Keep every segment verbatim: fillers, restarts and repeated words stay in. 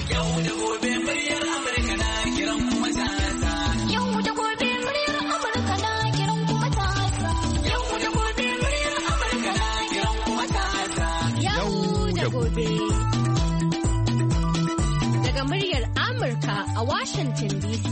Yau da gobe muryar Amurka na kiran kuma ta Yau da gobe muryar Amurka na kiran kuma ta Yau da gobe muryar Amurka na kiran kuma ta Yau da gobe. Daga muryar Amurka a Washington D C.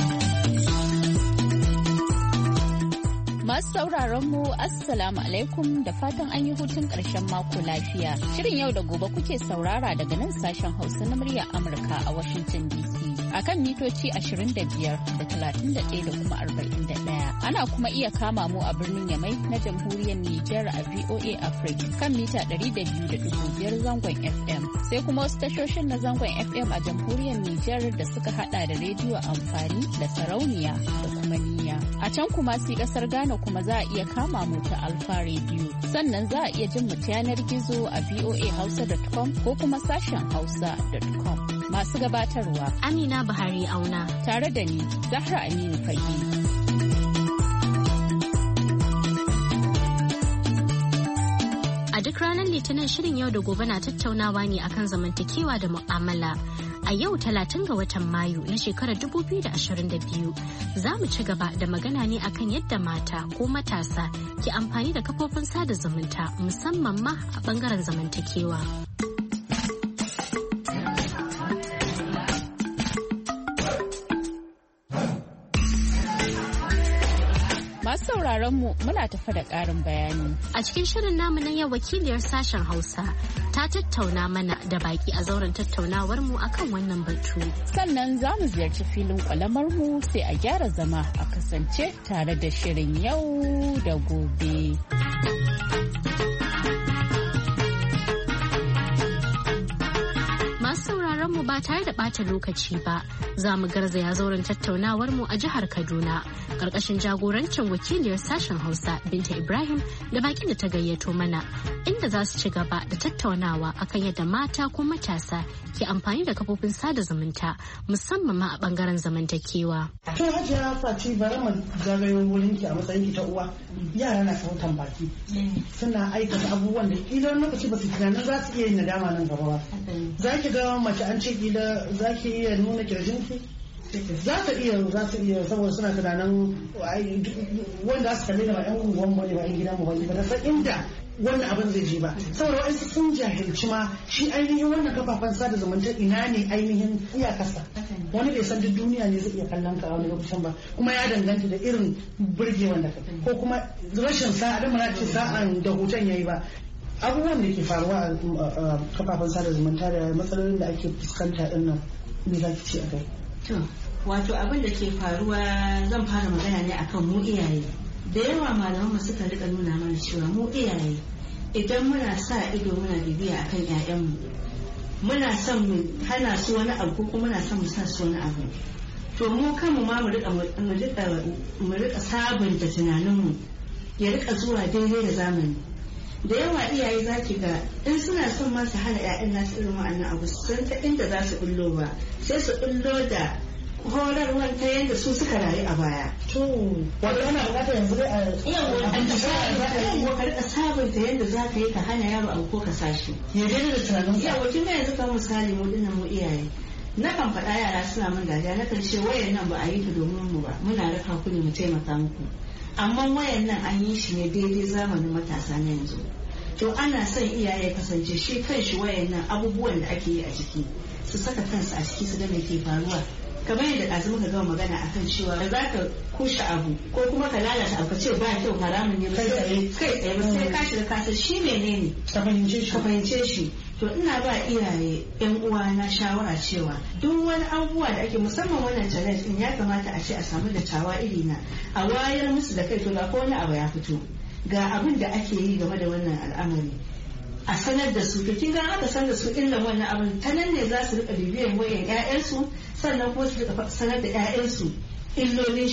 Masu sauraron mu Assalamu alaikum da fatan an yi hutun ƙarshen mako lafiya. Shirin yau da gobe kuke saurara daga nan sashen Hausa na muryar Amurka a Washington D C. Akan mitoci ashirin da biyar da talatin da ɗaya da kuma arba'in da ɗaya. Ana kuma iya kama mu a birnin Yamai na jamhuriyar Nijar a V O A Africa kan mita ɗari da biyu da ɗigo biyar zangon F M. Sai kuma wasu tashoshin na zangon F M a jamhuriyar Nijar da suka hada da rediyo amfani da sarauniya da kuma niyya. A can kuma sai kasar Ghana kuma za a iya kama mu ta Alfa Radio. Sannan za a iya jin mu ta yanar gizo a voa hausa dot com ko kuma sashen hausa dot com. Masu gabatarwa Amina Buhari Auna tare da ni Zahra Aminu Fage. A duk ranar Litinin shirin yau da gobe na tattaunawa ne akan zamantakewa da mu'amala. A yau talatin ga watan Mayu na shekarar dubu biyu da ashirin da biyu za mu ci gaba da magana ne akan yadda mata ko matasa ke amfani da kafofin sada zumunta musamman ma a bangaren zamantakewa. Masu sauraron mu muna tafa da ƙarin bayani. A cikin shirin namu na yau wakiliyar sashen Hausa ta tattauna mana da baki a zauren tattaunawar mu akan wannan batu. Sannan za mu ziyarci filin kwalamar mu sai a gyara zama a kasance tare da shirin yau da gobe. mu ba tare da ɓata lokaci ba za mu garzaya zauren tattaunawar mu a jihar Kaduna ƙarƙashin jagorancin wakiliyar sashen Hausa Binta Ibrahim da bakin da ta gayyato mana inda za su ci gaba da tattaunawa akan yadda mata ko matasa ke amfani da kafofin sada zumunta musamman ma a bangaren zamantakewa. To Hajiya Fati bari mu zagayo wurin ki a matsayin ki ta uwa. Yara na sautan baki. Suna aikata abubuwan da idan lokaci ba su tunanin za su iya yin nadama nan gaba ba. Za ki ga mace an ce kila za ki iya nuna kirjinki? Za ta iya za su iya saboda suna tunanin wanda su kalli da ba 'yan unguwan ba ne ba 'yan gidan mu ba ne ba ta san inda wannan abin zai je ba saboda wa'ansu sun jahilci ma shi ainihin wannan kafafen sada zumunta ina ne ainihin iyakarsa wani bai san duk duniya ne zai iya kallon ka a wani lokacin ba kuma ya danganta da irin burgewan da ko kuma rashin sa'a da mana ce sa'an da hoton yayi ba abubuwan da ke faruwa a kafafen sada zumunta da matsalolin da ake fuskanta din nan me za ki ce a kai to wato abin da ke faruwa zan fara magana ne akan mu iyaye da yawa malaman suka rika nuna mana cewa mu iyaye idan muna sa ido muna bibiya akan ƴaƴanmu muna son mu hana su wani abu ko kuma muna son mu sa su wani abu to mu kanmu ma mu rika mu rika mu rika sabunta tunaninmu ya rika zuwa daidai da zamani da yawa iyaye za ki ga in suna son ma su hana ƴaƴan nasu irin wa'annan abu sun ta inda za su bullo ba sai su bullo da horarwar ta yadda su suka rayu a baya. To, wato ana bukatar yanzu dai a yawa ka rika sabunta yadda za ka yi ka hana yaro abu ko ka sashi. Ya daidai da tunanin sa. Yawa kin ga yanzu kan misali mu dinnan mu iyaye. Na kan faɗa yara suna min dariya na kan ce wayan nan ba a yi ta domin mu ba muna raka ku ne mu taimaka muku. Amma wayan nan an yi shi ne daidai zamanin matasa na yanzu. To ana son iyaye kasance shi kan shi wayan nan abubuwan da ake yi a ciki su saka kansu a ciki su ga me ke faruwa. Kamar yadda ɗazu muka gama magana akan cewa za ka kushe abu ko kuma ka lalata abu ka ce ba kyau haramun ne kai tsaye kai tsaye ba sai ka shiga kasar shi menene ka fahimce shi ka fahimce shi to ina ba iyaye yan uwa na shawara cewa duk wani abubuwa da ake musamman wannan challenge din ya kamata a ce a samu dattawa iri na a wayar musu da kai to da ko wani abu ya fito ga abin da ake yi game da wannan al'amari a sanar da su to kin ga aka sanar da su illan wannan abin ta nan ne za su rika bibiyan wayan ƴaƴansu sannan kuma su rika sanar da ƴaƴansu illolin shi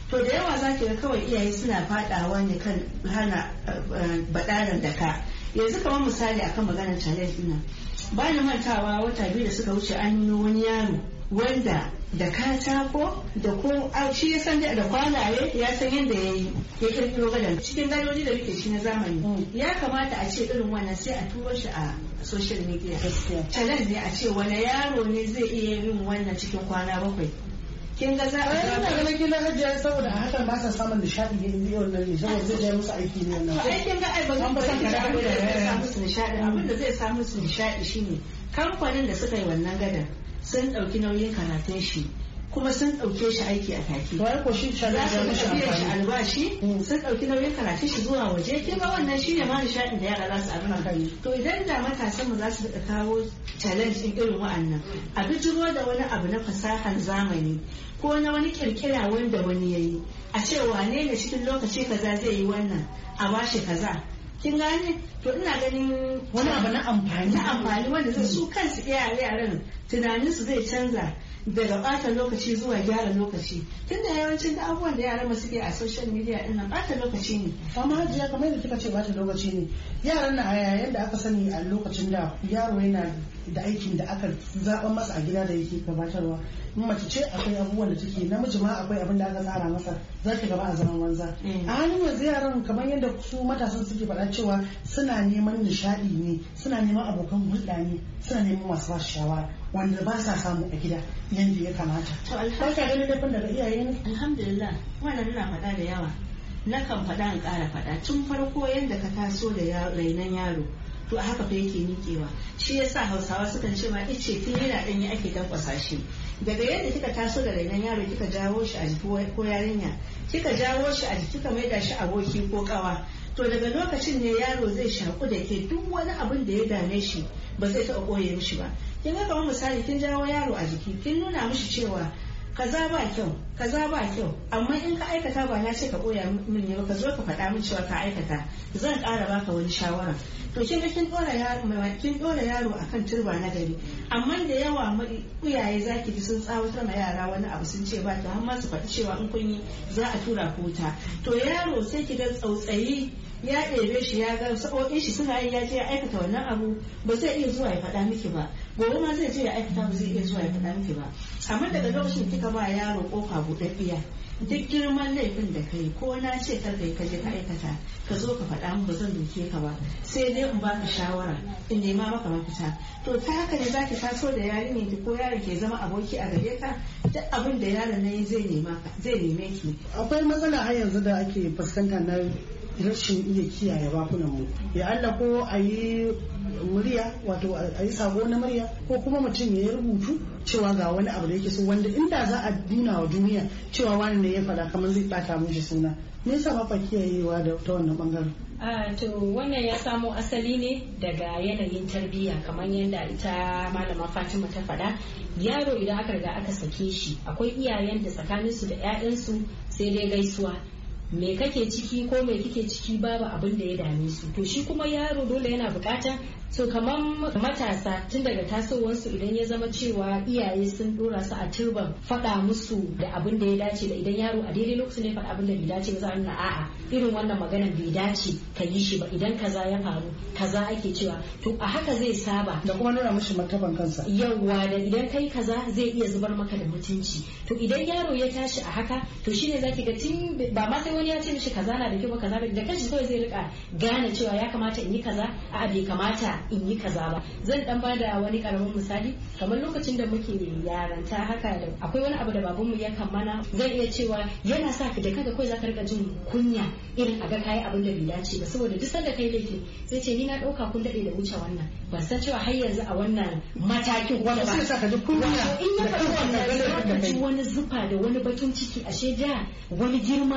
to da yawa za ki ga kawai iyaye suna fadawa ne kan hana badaran da ka yanzu kamar misali akan maganar challenge ɗin ba ni mantawa wata biyu da suka wuce an yi wani yaro wanda da katako da ko shi ya san da kwalaye ya san yadda ya yi ya kirkiro gadon cikin gadoji da muke shi na zamani ya kamata a ce irin wannan sai a turo shi a social media challenge ne a ce wani yaro ne zai iya yin wannan cikin kwana bakwai kin ga za a ga ganin kila hajiya saboda a hakan ba sa samun nishadi ne in wannan ne saboda zai ja musu aiki ne wannan ai kin ga ai ba zan ba san da zai sa musu nishadi abin da zai sa musu nishadi shine kamfanin da suka yi wannan gadon sun ɗauki nauyin karatun shi kuma sun ɗauke shi aiki a take. Wai ko shi za su biya shi albashi sun ɗauki nauyin karatun shi zuwa waje kin ga wannan shine ma nishaɗin da yara za su abin kai. To idan da matasan mu za su rika kawo challenge din irin wa'annan a bijiro da wani abu na fasahar zamani ko na wani kirkira wanda wani yayi a ce wane ne cikin lokaci kaza zai yi wannan a bashi kaza. Kin gane to ina ganin wani abu na amfani na amfani wanda zai su kansu iyaye yaran tunanin su zai canza daga ɓata lokaci zuwa gyara lokaci tunda yawancin da abubuwan da yaran mu suke a social media din nan ɓata lokaci ne amma hajiya kamar yadda kika ce ɓata lokaci ne yaran na a yayin da aka sani a lokacin da yaro yana da aikin da aka zaɓa masa a gida da yake gabatarwa mace ce akwai abubuwan da take namiji ma akwai abin da aka tsara masa za ki gaba a zaman wanza a halin yanzu yaran kamar yadda su matasan suke faɗa cewa suna neman nishaɗi ne suna neman abokan hulɗa ne suna neman masu ba shawara wanda ba sa samu a gida yadda ya kamata to alhamdulillah ka ganin laifin daga iyaye ne alhamdulillah wannan ina faɗa da yawa na kan faɗa in ƙara faɗa tun farko yadda ka taso da rainon yaro to a haka fa yake miƙewa shi yasa hausawa sukan ce ma ice tun yana ɗanye ake dankwasa shi daga yadda kika taso da rainon yaro kika jawo shi a jiki ko yarinya kika jawo shi a jiki kika maida shi aboki ko kawa to daga lokacin ne yaro zai shaku da ke duk wani abin da ya dame shi ba zai taɓa ɓoye mishi ba kin ga kamar misali kin jawo yaro a jiki kin nuna mishi cewa kaza ba kyau kaza ba kyau amma in ka aikata ba na ce ka koya min ne ba ka zo ka faɗa min cewa ka aikata zan ƙara baka wani shawara to kin ga kin dora yaro kin dora yaro akan turba na gari amma da yawa iyaye zaki ji sun tsawatar ma yara wani abu sun ce ba to har ma su faɗi cewa in kun yi za a tura ku wuta to yaro sai ki ga tsautsayi ya ɗebe shi ya ga sa'o'in shi suna yi ya je ya aikata wannan abu ba zai iya zuwa ya faɗa miki ba gobe ma zai je ya aikata ba zai iya zuwa ya faɗa miki ba amma daga lokacin kika ba yaro kofa buɗaɗɗiya duk girman laifin da kai ko na ce kar kai ka je ka aikata ka zo ka faɗa min ba zan doke ka ba sai dai in baka shawara in nema maka mafita to ta haka ne zaki taso da yarinyar ki ko yaron ke zama aboki a gare ka duk abin da yaron nan zai nema zai neme ki akwai matsala har yanzu da ake fuskanta na rashin iya kiyaye bakunan mu ya Allah ko a yi murya wato a yi sako na murya ko kuma mutum ya rubutu cewa ga wani abu da yake so wanda inda za a nuna wa duniya cewa wani ne ya faɗa kamar zai ɓata mishi suna me yasa ba fa kiyayewa da ta wannan bangaren Uh, to wannan ya samo asali ne daga yanayin tarbiyya kamar yadda ita malama Fatima ta faɗa yaro idan aka riga aka sake shi akwai iyayen da tsakaninsu da 'ya'yansu sai dai gaisuwa me kake ciki ko me kike ciki babu abin da ya dame su to shi kuma yaro dole yana bukata so kamar matasa tun daga tasowarsu idan ya zama cewa iyaye sun dora su a turban faɗa musu da abin da ya dace da idan yaro a daidai lokacin da ya faɗa abin da bai dace ba za a nuna a'a irin wannan maganar bai dace ka yi shi ba idan kaza ya faru kaza ake cewa to a haka zai saba da kuma nuna mishi martaban kansa yawwa da idan kai kaza zai iya zubar maka da mutunci to idan yaro ya tashi a haka to shine zaki ga tun ba ma sai wani ya ce mishi kaza na da kyau ba kaza da kanshi kawai zai rika gane cewa ya kamata in yi kaza a bai kamata in yi kaza ba zan dan bada wani karamin misali kamar lokacin da muke yaranta haka da akwai wani abu da babanmu ya kammana zan iya cewa yana sa ka da kaga kawai zaka rika jin kunya irin a ga kai abin da bai dace ba saboda duk sanda kai laifi sai ce ni na dauka kun dade da wuce wannan ban san cewa har yanzu a wannan matakin wanda sai saka duk kunya in ya faɗi wannan zaka ji wani zufa da wani bakin ciki ashe da wani girma aka baka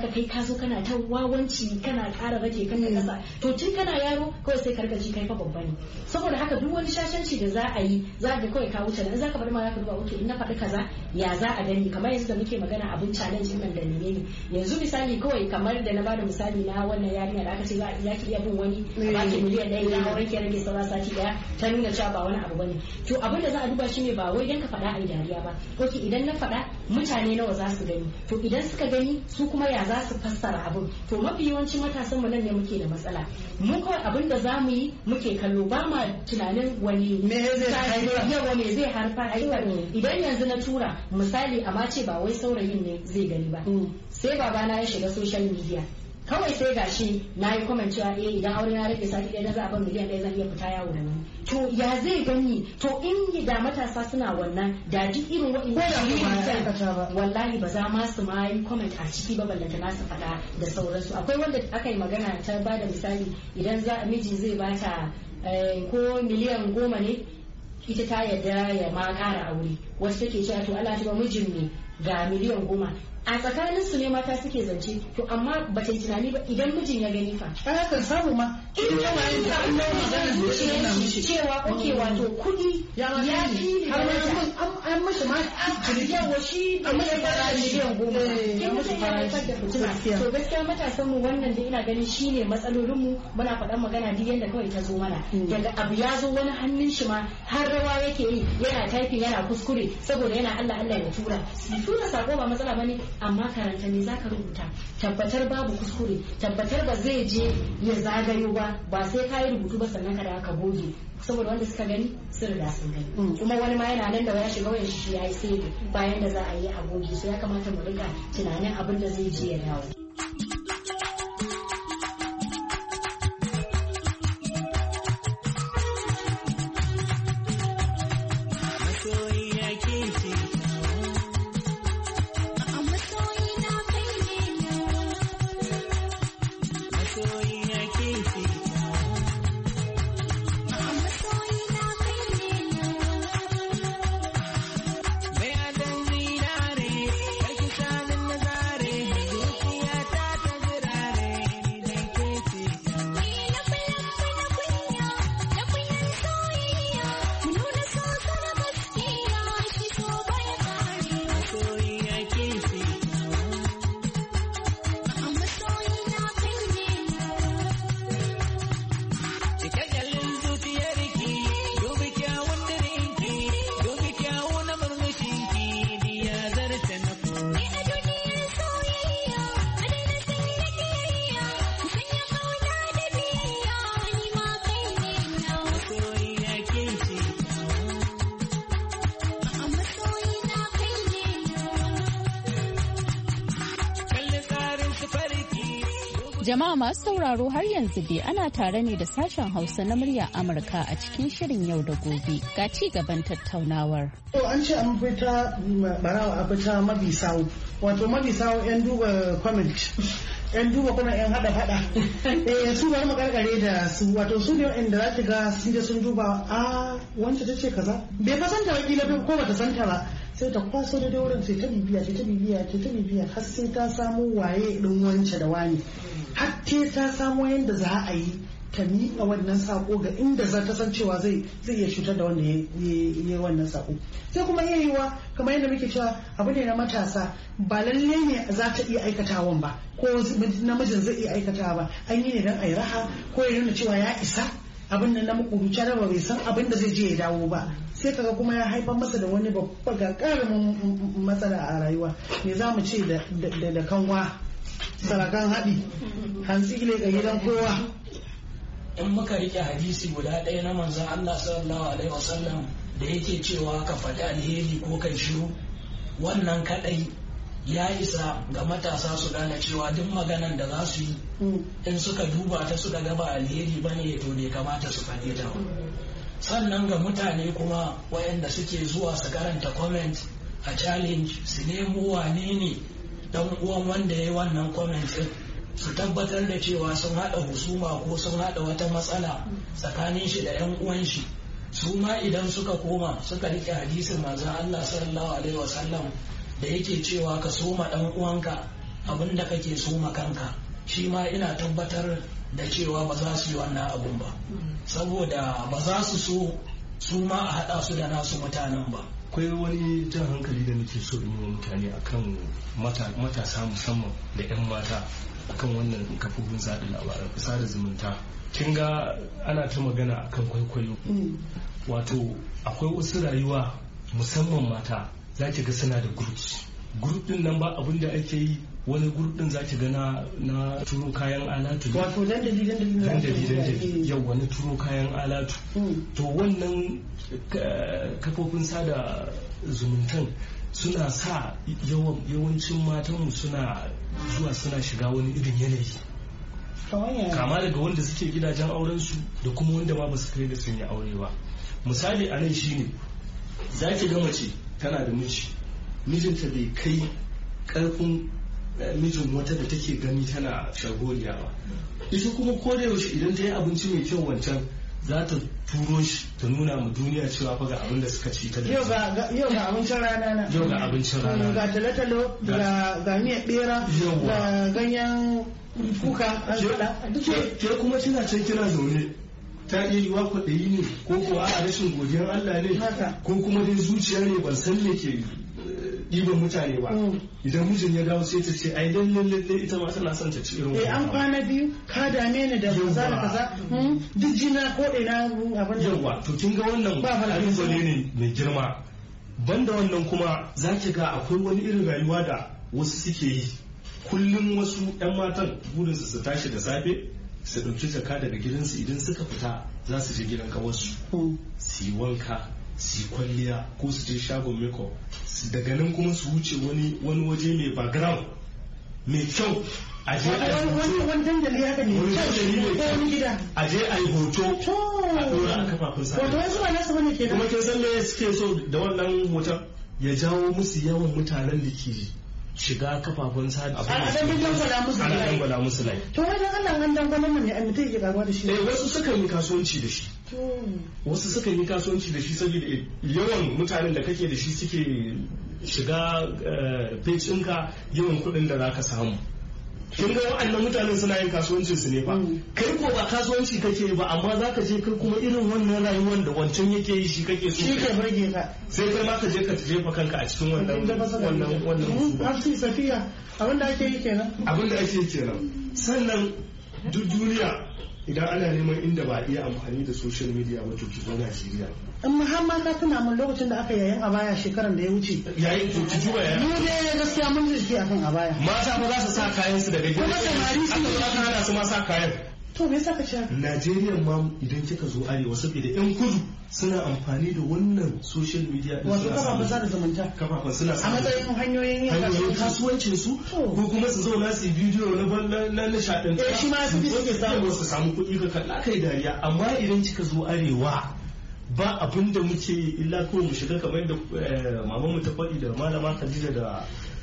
ka kai ka zo kana ta wawanci kana ƙara rage kan kasa to tun kana yaro kawai sai karka ji kai fa babba ne saboda haka duk wani shashanci da za a yi za ka kawai ka wuce in za ka bari ma za ka duba okay in na faɗi kaza ya za a gani kamar yanzu da muke magana abin challenge nan da ne yanzu misali kawai kamar da na bada misali na wannan yarinya da aka ce za ki iya bin wani ba ki miliyan ɗaya idan auren ki rage saura sati ɗaya ta nuna cewa ba wani abu bane to abin da za a duba shi ne ba wai dan ka faɗa a yi dariya ba okay idan na faɗa mutane nawa za su gani to idan suka gani su kuma ya za su fassara abin to mafi yawancin matasan mu nan ne muke da matsala mu kawai abin da za mu yi muke kallo ba ma tunanin wani yawa me zai harfa aikar idan yanzu na tura misali amma ce ba wai saurayin ne zai gani ba sai babana ya shiga social media kawai sai gashi na yi comment cewa eh idan aure na rage sati ɗaya na za a bar miliyan ɗaya zan iya fita yawo da nan to ya zai gani to in da matasa suna wannan da duk irin wa'in wallahi ba za ma su ma yi comment a ciki ba ballanta nasu faɗa da sauransu akwai wanda aka yi magana ta ba da misali idan za miji zai bata ko miliyan goma ne ita ta yarda ya ma ƙara aure wasu take cewa to Allah ta ba mijin ne ga miliyan goma a tsakanin su ne mata suke zance to amma ba ta yi tunani ba idan mijin ya gani fa ana kan samu ma in ya wani ta Allah cewa oke wato kudi ya fi har an mashi ma yawa shi da mai fara miliyan goma kin mutum ya haifar da fitina to gaskiya matasan mu wannan da ina ganin shine matsalolin mu muna faɗan magana duk yanda kawai ta zo mana daga abu ya zo wani hannun shi ma har rawa yake yi yana typing yana kuskure saboda yana Allah Allah ya tura tura sako ba matsala bane amma karanta ne zaka rubuta tabbatar babu kuskure tabbatar ba zai je ya zagayo ba ba sai ka yi rubutu ba sannan ka da ka goge saboda wanda suka gani sun riga sun gani kuma wani ma yana nan da ya shiga wayan shi ya yi sai bayan da za a yi a goge so ya kamata mu rika tunanin abin da zai je ya dawo. Jama'a masu sauraro har yanzu dai ana tare ne da sashen Hausa na murya Amurka a cikin shirin yau da gobe ga ci gaban tattaunawar. To an ce an fita barawa a fita mabisawo wato mabisawo yan duba comment yan duba kuma yan hada fada eh su bari mu karkare da su wato su ne inda za ki ga sun je sun duba a wanda ta ce kaza bai fa santa wakila ko bata santa ba sai ta kwaso da wurin sai ta bibiya sai ta bibiya sai ta bibiya har sai ta samu waye din wance da wani har ta samu yadda za a yi ta miƙa wannan sako ga inda za ta san cewa zai zai iya cutar da wanda ya yi wannan sako sai kuma iya yiwa kamar yadda muke cewa abu ne na matasa ba lalle ne za ta iya aikatawan ba ko namijin zai iya aikatawa ba an yi ne don a yi raha ko ya nuna cewa ya isa abin da na makuruci da bai san abin da zai je ya dawo ba sai kaga kuma ya haifar masa da wani babba gagarumin matsala a rayuwa me za mu ce da kanwa sarakan haɗi hantsi ne ga gidan kowa. In muka rike hadisi guda ɗaya na manzon Allah sallallahu alaihi wasallam da yake cewa ka faɗi alheri ko kai shiru wannan kaɗai ya isa ga matasa su gane cewa duk maganan da za su yi in suka duba ta suka gaba alheri bane to bai kamata su faɗe ta ba. Sannan ga mutane kuma wayanda suke zuwa su karanta comment a challenge su nemo wane ne dan uwan wanda ya yi wannan comment din su tabbatar da cewa sun haɗa husuma ko sun haɗa wata matsala tsakanin shi da yan uwan shi su ma idan suka koma suka rike hadisin manzon Allah sallallahu alaihi wasallam da yake cewa ka soma dan uwanka abin da kake so makanka shi ma ina tabbatar da cewa ba za su yi wannan abun ba saboda ba za su so su ma a haɗa su da nasu mutanen ba. Akwai wani jan hankali da nake so in yi mutane akan matasa musamman da 'yan mata akan wannan kafofin sada labaran sada zumunta. Kin ga ana ta magana akan kwaikwayo, wato akwai wasu rayuwa musamman mata za ki ga suna da groups group din nan ba abin da ake yi, wani group din za ki ga na na turo kayan alatu, wato dandali dandali dandali dandali yau wani turo kayan alatu. To wannan kafofin sada zumuntan suna sa yawancin matanmu suna zuwa suna shiga wani irin yanayi, kama daga wanda suke gidajen aurensu da kuma wanda ma ba su kai da sun yi aure ba. Misali a nan shine za ki ga mace tana da miji, mijinta bai kai karfin mijin wata da take gani tana shagoliya ba, ita kuma ko da yaushe idan ta yi abinci mai kyau wancan za ta turo shi ta nuna mu duniya cewa fa ga abin da suka ci ta da yau ga yau ga abincin rana na yau ga abincin rana ga talotalo ga ga miyar bera ga ganyen kuka an faɗa ke kuma kina can kina zaune ta iya yiwa kwaɗayi ne ko kuwa a rashin godiyar Allah ne ko kuma dai zuciya ne ban san me ke ɗiban mutane ba. Idan mijin ya dawo sai ta ce ai lalle lalle ita ma tana son ta ci irin wannan. Eh an kwana biyu ka dame ni da kaza da kaza duk jina ko ina abin da yawa to kin ga wannan kalubale ne mai girma. Banda wannan kuma za ki ga akwai wani irin rayuwa da wasu suke yi, kullum wasu 'yan matan burinsu su tashi da safe su ɗauki jaka daga gidansu, idan suka fita za su je gidan kawarsu su yi wanka su yi kwalliya ko su je shagon makeup, daga nan kuma su wuce wani wani waje mai background mai kyau a je a yi hoto, wani dandali haka ne wani gida a je a yi hoto a ɗora a kafafen sa. Wato wasu ba nasu bane kenan. Kuma kin san me suke so da wannan hoton? Ya jawo musu yawan mutanen da ke shiga kafafen sada a dangwala musu lai. To wajen Allah an dangwala mu ne a mutum yake karuwa da shi. Eh wasu suka yi kasuwanci da shi. Wasu suka yi kasuwanci da shi saboda yawan mutanen da kake da shi suke shiga page ɗinka, yawan kuɗin da zaka samu. Kin ga wa'annan mutanen suna yin kasuwancin su ne fa, kai ko ba kasuwanci kake ba amma zaka je kai kuma irin wannan rayuwar da wancan yake yi shi kake so shi ke burge ka, sai kai ma ka je ka jefa kanka a cikin wannan wannan wannan hafsi safiya abin da ake yi kenan abin da ake yi kenan. Sannan duk duniya idan ana neman inda ba iya amfani da social media ba to ki zo Najeriya. In Muhammad ka tuna mun lokacin da aka yayin a baya shekaran da ya wuce. Yayin to ki juba ya. Mu dai gaskiya mun ji akan a baya. Mata ba za su sa kayan su daga gidan. Kuma samari su aka hana su ma sa kayan. To me yasa ka ce? Najeriya ma idan kika zo arewa saboda yan kudu suna amfani da wannan social media din. Wato kafafen sada zumunta. Kafafen suna a matsayin hanyoyin yin hanyoyin kasuwancin su ko kuma su zauna su yi bidiyo na na nishaɗin. Eh shi ma su bi suke samu su samu kuɗi ka kalla kai dariya, amma idan kika zo arewa ba abin da muke illa ko mu shiga kamar da maman mu ta faɗi da malama Khadija da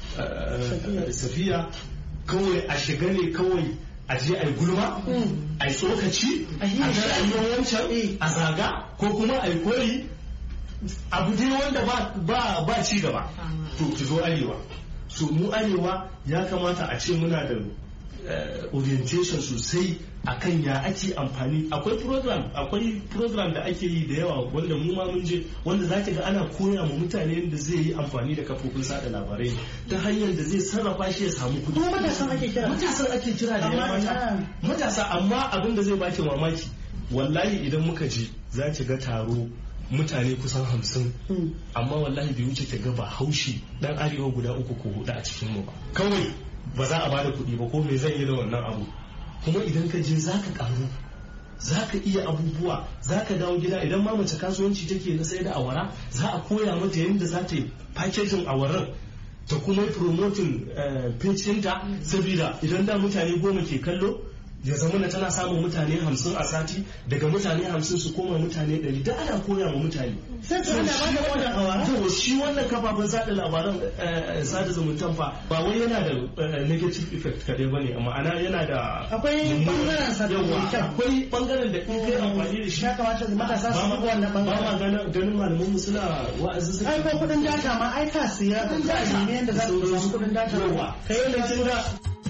Safiya, kawai a shiga ne kawai a je a yi gulma a yi tsokaci a ga rayuwar wancan a zaga ko kuma a yi koyi abu dai wanda ba ci gaba. To ki zo arewa, so mu arewa ya kamata a ce muna da orientation sosai akan ya ake amfani. Akwai program akwai program da ake yi da yawa wanda mu ma mun je, wanda zaki ga ana koya ma mutane yadda zai yi amfani da kafofin sada labarai ta hanyar da zai sarrafa shi ya samu kudi. Kuma matasan ake kira matasan ake kira da yawa matasa, amma abin da zai baki mamaki wallahi idan muka je za ki ga taro mutane kusan hamsin amma wallahi bai wuce ki ga ba haushi dan arewa guda uku ko hudu a cikin mu ba. Kawai ba za a bada kuɗi ba ko me zan yi da wannan abu. Kuma idan ka je za ka ƙaru, za ka iya abubuwa, za ka dawo gida. Idan ma mace kasuwanci take na sai da awara, za a koya mata yadda za ta yi packaging awaran ta kuma promoting page ɗinta, saboda idan da mutane goma ke kallo ya zama na tana samun mutane hamsin a sati, daga mutane hamsin su koma mutane ɗari, da ana koya ma mutane. Sai su ana ba da wannan awara? to shi wannan kafafen sada labaran sada zumuntan fa ba wai yana da negative effect kadai bane ma'ana yana da akwai bangaren sa akwai bangaren da in kai amfani da shi ya kamata matasa su duba wannan bangaren ba ma ganin malaman mu suna wa'azi su ai ko kudin data ma ai ka siya kudin data ne yanda za su samu kudin data kai ne da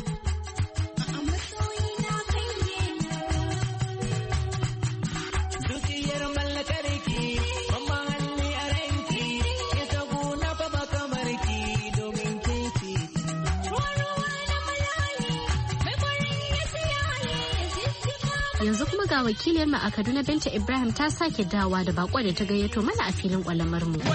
yanzu kuma ga wakiliyar mu a Kaduna Binta Ibrahim ta sake dawa da bako da ta gayyato mana a filin kwalamar mu.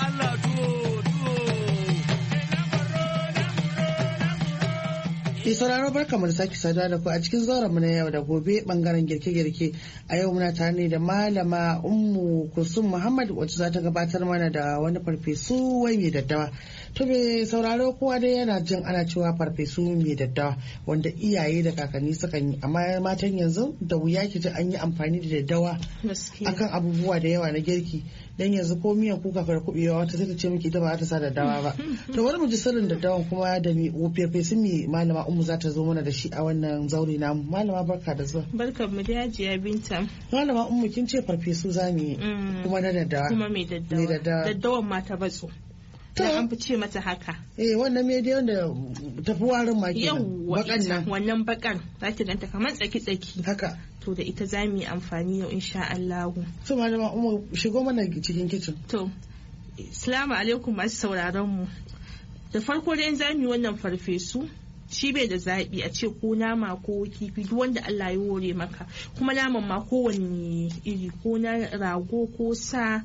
Ke sauraro barka mu da sake saduwa da ku a cikin zauren mu na yau da gobe bangaren girke-girke. A yau muna tare ne da malama Ummu Kulsum Muhammad wacce za ta gabatar mana da wani farfesu wai mai daddawa. To me sauraro kowa dai yana jin ana cewa farfesu mai daddawa wanda iyaye da kakanni sukan yi amma matan yanzu da wuya ki ji an yi amfani da daddawa akan abubuwa da yawa na girki. Dan yanzu ko miyan kuka fara kubewa wata sai ta ce miki ita ba za ta sa daddawa ba. To wani mu ji sirrin daddawan kuma da mi farfesu mai malama Ummu za ta zo mana da shi a wannan zauri namu. Malama barka da zuwa. Barka mu da Hajiya Binta. Malama Ummu kin ce farfesu zamu yi kuma na daddawa. Kuma mai daddawa. Daddawan ma ta batso. Da an fi ce mata haka. Eh wannan me dai wanda tafi warin ma kenan. Bakan nan. Wannan bakan za ki ganta kamar tsaki-tsaki. Haka. To da ita za mu yi amfani yau insha Allah. To malama Ummu shigo mana cikin kitchen. To Assalamu alaikum masu sauraron mu. Da farko dai za mu yi wannan farfesu. Shi bai da zaɓi a ce ko nama ko kifi duk wanda Allah ya hore maka kuma naman ma kowanne iri ko na rago ko sa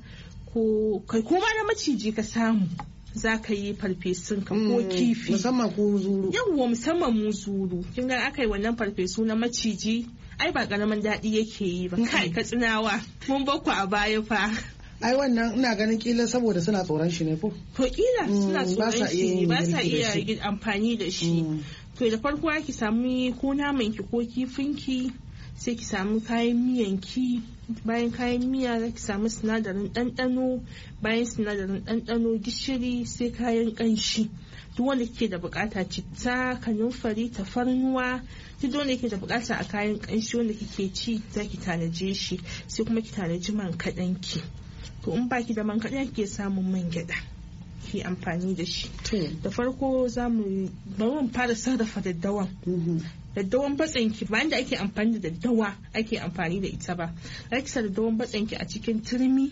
ko kai ko ma na maciji ka samu za ka yi farfesun ka ko kifi musamman ko zuru yawwa musamman mu zuru kin ga aka yi wannan farfesu na maciji ai ba karamin daɗi yake yi ba kai ka tsinawa mun bakku a baya fa ai wannan ina ganin kila saboda suna tsoron shi ne ko to kila suna tsoron shi ne ba sa iya amfani da shi to da farko ki samu ko naman ki ko kifin ki sai ki samu kayan miyan ki bayan kayan miya za ki samu sinadarin ɗanɗano bayan sinadarin ɗanɗano gishiri sai kayan ƙanshi duk wanda kike da bukata citta kanumfari tafarnuwa duk wanda kike da bukata a kayan ƙanshi wanda kike ci za ki tanaje shi sai kuma ki tanaji man kaɗan ki to in baki da man kaɗan ke samun man gyaɗa ki amfani da shi da farko za mu bari mu fara sarrafa daddawan daddawan batsanki ba inda ake amfani da daddawa ake amfani da ita ba za ki sa daddawan batsanki a cikin turmi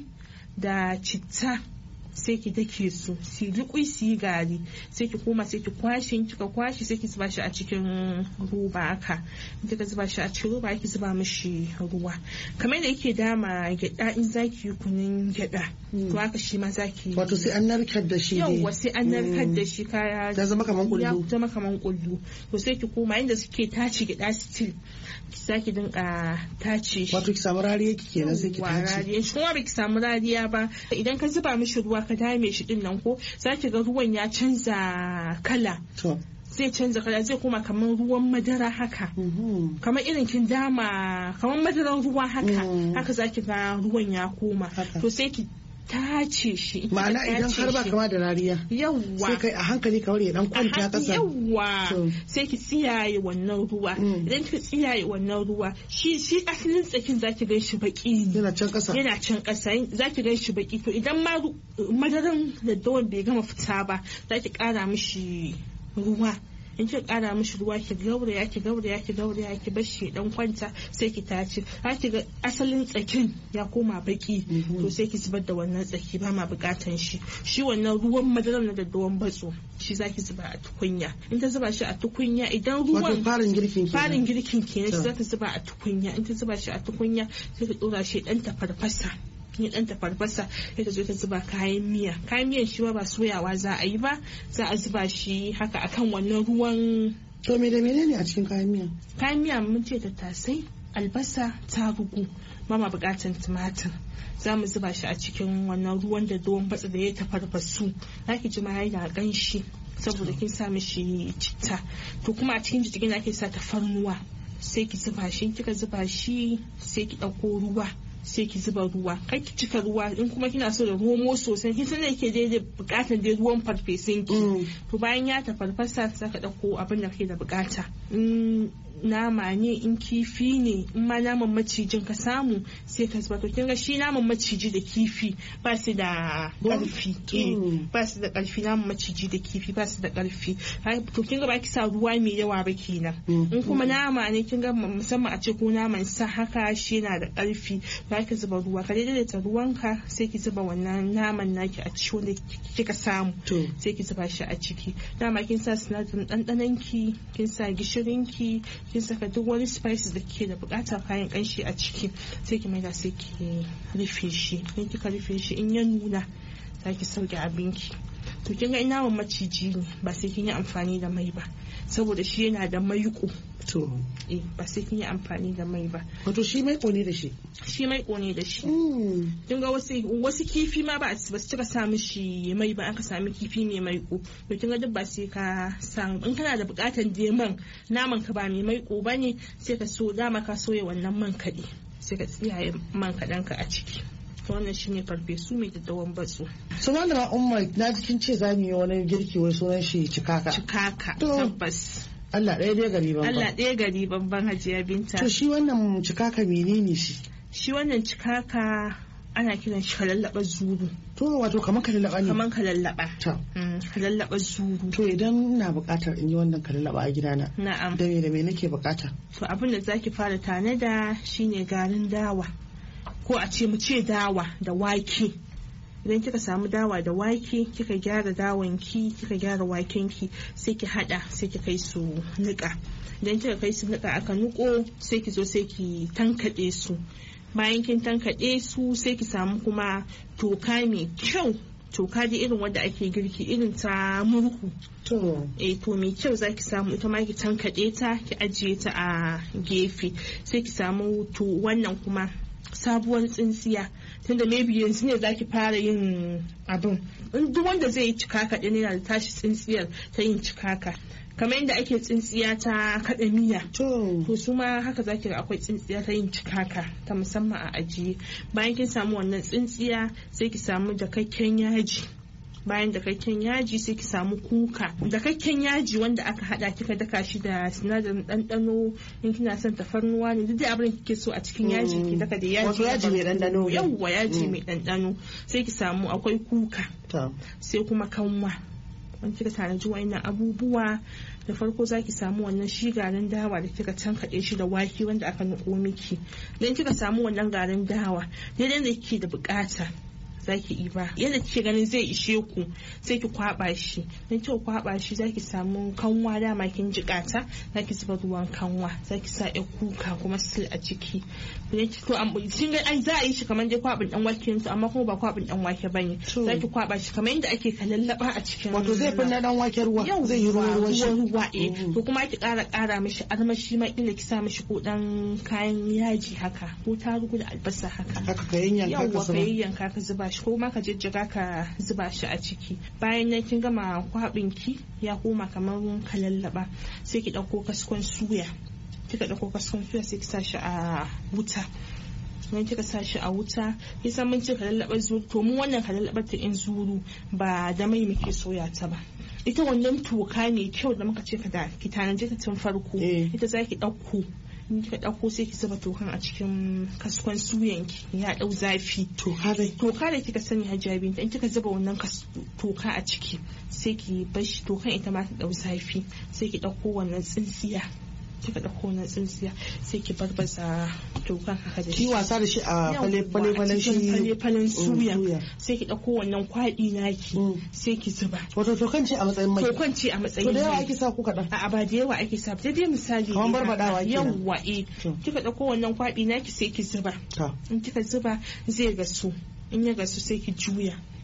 da citta sai ki dake su su liƙui su yi gari sai ki koma sai ki kwashe kika kwashe sai ki zuba shi a cikin roba haka kika zuba shi a cikin roba ki zuba mishi ruwa kamar da yake dama gyada in zaki yi kunun gyada to haka shi ma zaki wato sai an narkar da shi ne yawa sai an narkar da shi kaya ya zama kaman kullu ya zama kaman kullu to sai ki koma inda suke tace gyada still zaki dinka tace shi wato ki samu rariya ki kenan sai ki tace rariya shi kuma ba ki samu rariya ba idan ka zuba mishi ruwa ka dame shi din nan ko zaki ga ruwan ya canza kala to zai canza kala zai koma kamar ruwan madara haka kamar irin kin dama kamar madaran ruwa haka haka zaki ga ruwan ya koma to sai ki tace shi ma'ana idan har ba kama da rariya yawwa sai kai a hankali kawai ya dan kwanta kasa yawwa sai ki tsiyaye wannan ruwa idan ki tsiyaye wannan ruwa shi shi asalin tsakin zaki gan shi baki ne yana can kasa yana can kasa zaki gan shi baki to idan ma madaran da dawan bai gama fita ba zaki kara mishi ruwa in ki kara mishi ruwa ki gauraya ki gauraya ki gauraya ki bar shi dan kwanta sai ki tace har ki ga asalin tsakin ya koma baki to sai ki zubar da wannan tsaki ba ma bukatan shi shi wannan ruwan madarar na daddawan batso shi zaki zuba a tukunya in ta zuba shi a tukunya idan ruwan wato farin girkin kenan farin girkin kenan shi zaka zuba a tukunya in ta zuba shi a tukunya sai ka dora shi dan ta farfasa ya dan tafarfasa sai ta zo ta zuba kayan miya kayan miyan shi ba soyawa za a yi ba za a zuba shi haka akan wannan ruwan to me da menene a cikin kayan miya kayan miya mun ce tattasai albasa tarugu mama bukatan tumatir za mu zuba shi a cikin wannan ruwan da ruwan batsa da ya tafarfasu zaki ji ma yayi da ganshi saboda kin sa mishi citta to kuma a cikin jikin ake sa tafarnuwa sai ki zuba shi kika zuba shi sai ki dauko ruwa sai ki zuba ruwa, kai ki cika ruwa. In kuma kina so da romo sosai kin san yake daidai bukatar dai ruwan farfesun ki. To bayan ya tafarfasa sai ka dauko abin da kake da bukata. In nama ne, in kifi ne, in ma naman macijin ka samu sai ka zuba. To kin ga shi naman maciji da kifi ba su da karfi, eh ba su da karfi. Naman maciji da kifi ba su da karfi. To kin ga ba ki sa ruwa mai yawa ba kenan. In kuma nama ne kin ga musamman a ce ko naman sa haka shi yana da karfi, ba ki zuba ruwa ka daidaita ruwanka sai ki zuba wannan naman naki a ciki wanda kika samu sai ki zuba shi a ciki. Dama kin sa sinadarin ɗanɗanon ki, kin sa gishirin ki, kin saka duk wani spices da kike da bukata kayan kanshi a ciki sai ki maida sai ki rufe shi. In kika rufe shi in ya nuna za ki sauke abinki. To kin ga naman maciji ne ba sai kin yi amfani da mai ba saboda shi yana da maiko. To eh ba sai kin yi amfani da mai ba. Wato shi maiko ne da shi. Shi maiko ne da shi. Kin ga wasu wasu kifi ma ba su cika sa mishi mai ba, aka sami kifi mai maiko. To kin ga duk ba sai ka san in kana da bukatan da man naman ka ba mai maiko bane sai ka so dama ka soya wannan man kaɗi sai ka tsiyaye man kaɗan ka a ciki. Wannan shine farfesu mai daddawan batsu. So malama Umma na cikin ce za mu yi wani girki wai sunan shi cikaka. Cikaka tabbas. Allah ɗaya dai gari banban. Allah ɗaya gari banban Hajiya Binta. To shi wannan cikaka menene shi? Shi wannan cikaka ana kiran shi kalallaba zuru. To wato kamar kalallaba ne. Kamar kalallaba. To. Kalallaba zuru. To idan ina buƙatar in yi wannan kalallaba a gidana. Na'am. Da me da me nake buƙata? To abin da zaki fara tanada shine garin dawa. Ko a ce mu ce dawa da wake. Idan kika samu dawa da wake kika gyara dawanki kika gyara wakenki sai ki hada sai ki kai su nika. Idan kika kai su nika aka nuko sai ki zo sai ki tankade su. Bayan kin tankade su sai ki samu kuma toka mai kyau, toka da irin wanda ake girki irin ta murhu. To eh to mai kyau zaki samu ita ma ki tankade ta ki ajiye ta a gefe. Sai ki samu to wannan kuma sabuwar tsintsiya tunda maybe yanzu ne zaki fara yin abin. In duk wanda zai yi cikaka din yana da tashi tsintsiyar ta yin cikaka kamar yadda ake tsintsiya ta kada miya to su ma haka zaki ga akwai tsintsiya ta yin cikaka ta musamman a ajiye. Bayan kin samu wannan tsintsiya sai ki samu dakakken yaji. Bayan dakakken yaji sai ki samu kuka. Dakakken yaji wanda aka hada kika daka shi da sinadarin ɗanɗano in kina son tafarnuwa ne duk abin da kike so a cikin yaji ki daka da yaji. Wato yaji mai ɗanɗano. Yawwa yaji mai ɗanɗano sai ki samu akwai kuka. Sai kuma kanwa. Wani kika tanaji wa'annan abubuwa da farko za ki samu wannan shi garin dawa da kika tankaɗe shi da wake wanda aka nuko miki. Dan kika samu wannan garin dawa daidai da kike da bukata zaki yi ba yadda kike ganin zai ishe ku sai ki kwaba shi. Dan kika kwaba shi zaki samu kanwa dama kin jika ta zaki zuba ruwan kanwa zaki sa ya kuka kuma sil a ciki. Dan to kin ga ai za a yi shi kamar dai kwabin dan wake to amma kuma ba kwabin dan wake bane. Zaki kwaba shi kamar yadda ake kalallaba a cikin wato zai fi na dan wake ruwa zai yi ruwa ruwan shi ruwa eh to kuma ki kara kara mishi armashi ma kila ki sa mishi ko dan kayan yaji haka ko tarugu da albasa haka haka ka yanyanka ka zuba yanka ka zuba shi ko ma ka jejjega ka zuba shi a ciki. Bayan nan kin gama kwabin ki ya koma kamar kalallaba sai ki dauko kaskon suya. Kika dauko kaskon suya sai ki sa shi a wuta. Idan kika sa shi a wuta kin san mun ce kalallabar zuru to mu wannan kalallabar ta in zuru ba da mai muke soya ta ba. Ita wannan toka mai kyau da muka ce ka da ki tanaje ta tun farko ita zaki dauko in kika dauko sai ki zuba tokan a cikin kaskon suyan ki ya dau zafi. Toka dai toka da kika sani Hajiya Binta in kika zuba wannan toka a ciki sai ki bar shi tokan ita ma ta dau zafi sai ki dauko wannan tsintsiya kika dauko wannan tsintsiya sai ki barbaza tokan haka da shi. Ki wasa da shi a fale fale fale shi fale falen suya sai ki dauko wannan kwadi naki sai ki zuba. Wato tokan ce a matsayin mai. Tokan ce a matsayin mai. To da yawa ake sa ku kadan. A'a ba da yawa ake sa dai dai misali. Kaman barbadawa kenan. Yawwa eh kika dauko wannan kwadi naki sai ki zuba. In kika zuba zai gasu in ya gasu sai ki juya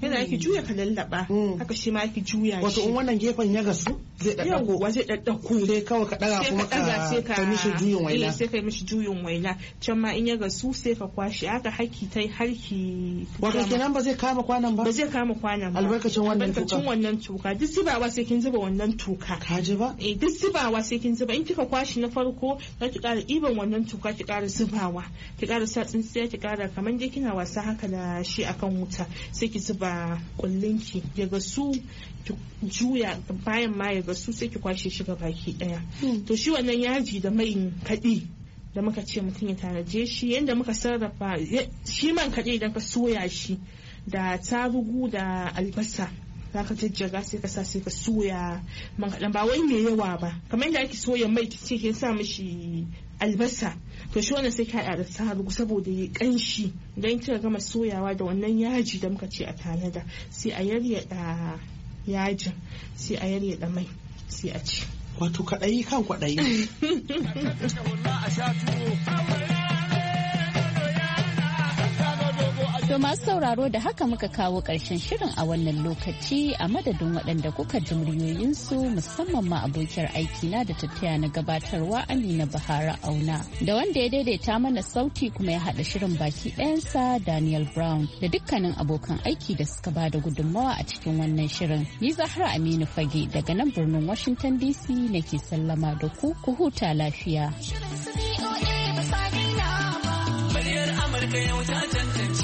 yana ake juya ka lallaba haka shi ma ake juya shi. Wato in wannan gefen ya gasu zai daddako. Yawwa zai daddako. Sai kawai ka daga kuma ka ka mishi juyin waina. Sai ka mishi juyin waina. Can ma in ya gasu sai ka kwashi haka haki tai harki. Wato kenan ba zai kama kwanan ba? Ba zai kama kwanan ba. Albarkacin wannan tuka. Albarkacin wannan tuka. Duk zubawa sai kin zuba wannan tuka. Ka ji ba? Eh duk zubawa sai kin zuba. In kika kwashi na farko za ki ƙara ɗiban wannan tuka ki ƙara zubawa. Ki ƙara sa tsintsiya ki ƙara kamar dai kina wasa haka da shi akan wuta. Sai ki zuba kullinki ya gasu ki juya bayan ma ya gasu sai ki kwashe shi baki daya. To shi wannan yaji da mai kaɗi da muka ce mutum ya tanaje shi yadda muka sarrafa shi man kaɗi idan ka soya shi da tarugu da albasa za ka jajjaga sai ka sa sai ka soya man kaɗan ba wai mai yawa ba kamar yadda ake soya mai ta ce kin sa mishi albasa to shi wannan sai ka haɗa da tarugu saboda ya kanshi idan kika gama soyawa da wannan yaji da muka ce a tanada sai a yaryada yajin sai a yaryada mai sai a ci. Wato kwaɗayi kan kwaɗayi. To masu sauraro da haka muka kawo ƙarshen shirin a wannan lokaci a madadin waɗanda kuka ji muryoyinsu musamman ma abokiyar aikina da tattaya na gabatarwa Amina Bahara Auna da wanda ya daidaita mana sauti kuma ya haɗa shirin baki ɗayansa Daniel Brown da dukkanin abokan aiki da suka ba da gudunmawa a cikin wannan shirin. Ni Zahra Aminu Fage daga nan birnin Washington D C nake sallama da ku ku huta lafiya. Muryar Amurka yau ta tantance.